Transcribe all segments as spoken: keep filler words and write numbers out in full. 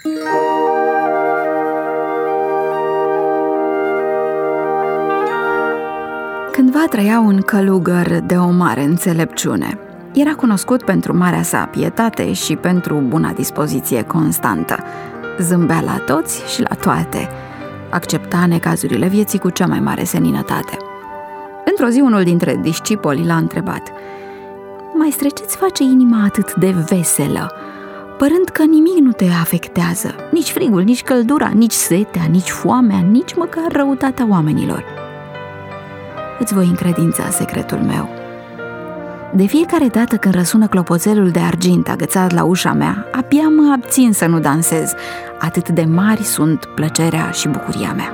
Cândva trăia un călugăr de o mare înțelepciune. Era cunoscut pentru marea sa pietate și pentru buna dispoziție constantă. Zâmbea la toți și la toate. Accepta necazurile vieții cu cea mai mare seninătate. Într-o zi, unul dintre discipoli l-a întrebat: Maestre, ce-ți face inima atât de veselă, părând că nimic nu te afectează, nici frigul, nici căldura, nici setea, nici foamea, nici măcar răutatea oamenilor? Îți voi încredința secretul meu. De fiecare dată când răsună clopoțelul de argint agățat la ușa mea, abia mă abțin să nu dansez, atât de mari sunt plăcerea și bucuria mea.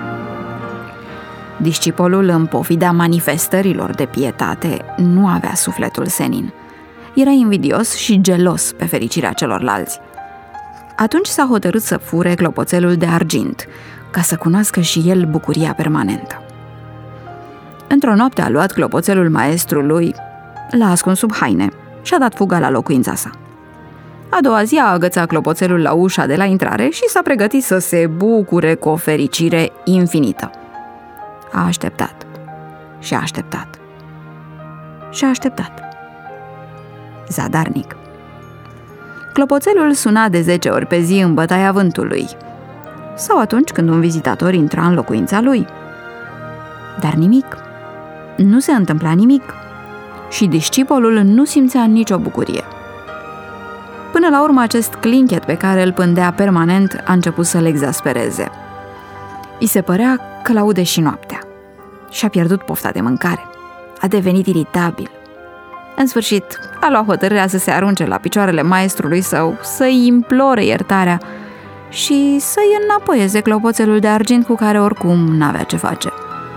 Discipolul, în pofida manifestărilor de pietate, nu avea sufletul senin. Era invidios și gelos pe fericirea celorlalți. Atunci s-a hotărât să fure clopoțelul de argint, ca să cunoască și el bucuria permanentă. Într-o noapte a luat clopoțelul maestrului, l-a ascuns sub haine și a dat fuga la locuința sa. A doua zi a agățat clopoțelul la ușa de la intrare și s-a pregătit să se bucure cu o fericire infinită. A așteptat și a așteptat și a așteptat. Zadarnic. Clopoțelul suna de zece ori pe zi în bătaia vântului sau atunci când un vizitator intra în locuința lui. Dar nimic. Nu se întâmpla nimic și discipolul nu simțea nicio bucurie. Până la urmă, acest clinchet pe care îl pândea permanent a început să-l exaspereze. I se părea că l-aude și noaptea. Și-a pierdut pofta de mâncare. A devenit iritabil. În sfârșit, a luat hotărârea să se arunce la picioarele maestrului său, să-i implore iertarea și să-i înapoieze clopoțelul de argint cu care oricum n-avea ce face.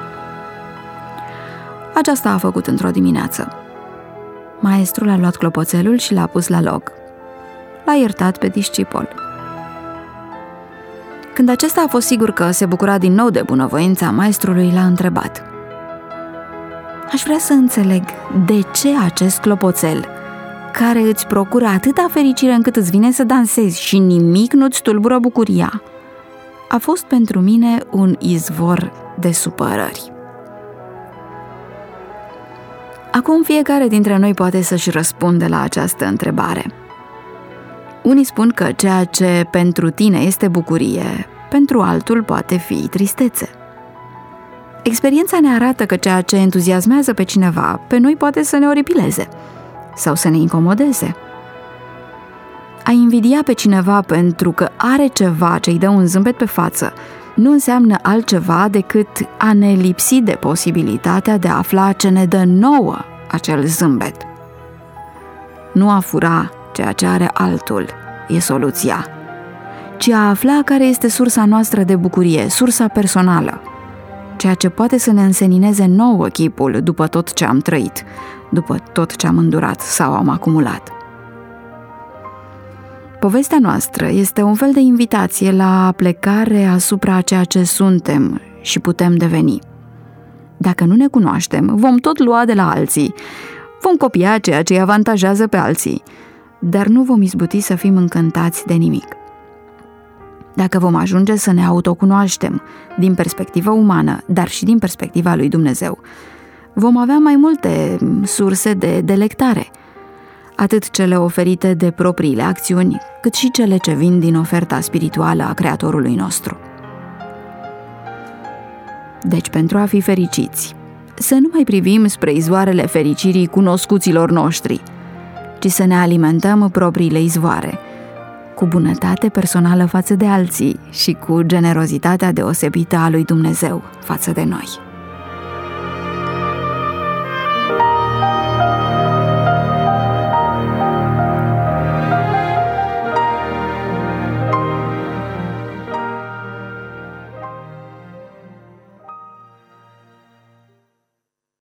Aceasta a făcut într-o dimineață. Maestrul a luat clopoțelul și l-a pus la loc. L-a iertat pe discipol. Când acesta a fost sigur că se bucura din nou de bunăvoința maestrului, l-a întrebat: Aș vrea să înțeleg de ce acest clopoțel, care îți procură atâta fericire încât îți vine să dansezi și nimic nu-ți tulbură bucuria, a fost pentru mine un izvor de supărări. Acum fiecare dintre noi poate să-și răspunde la această întrebare. Unii spun că ceea ce pentru tine este bucurie, pentru altul poate fi tristețe. Experiența ne arată că ceea ce entuziasmează pe cineva, pe noi poate să ne oripileze sau să ne incomodeze. A invidia pe cineva pentru că are ceva ce îi dă un zâmbet pe față nu înseamnă altceva decât a ne lipsi de posibilitatea de a afla ce ne dă nouă acel zâmbet. Nu a fura ceea ce are altul e soluția, ci a afla care este sursa noastră de bucurie, sursa personală, ceea ce poate să ne însenineze nouă chipul după tot ce am trăit, după tot ce am îndurat sau am acumulat. Povestea noastră este un fel de invitație la plecare asupra a ceea ce suntem și putem deveni. Dacă nu ne cunoaștem, vom tot lua de la alții, vom copia ceea ce îi avantajează pe alții, dar nu vom izbuti să fim încântați de nimic. Dacă vom ajunge să ne autocunoaștem din perspectivă umană, dar și din perspectiva lui Dumnezeu, vom avea mai multe surse de delectare, atât cele oferite de propriile acțiuni, cât și cele ce vin din oferta spirituală a Creatorului nostru. Deci, pentru a fi fericiți, să nu mai privim spre izvoarele fericirii cunoscuților noștri, ci să ne alimentăm propriile izvoare, cu bunătate personală față de alții și cu generozitatea deosebită a lui Dumnezeu față de noi.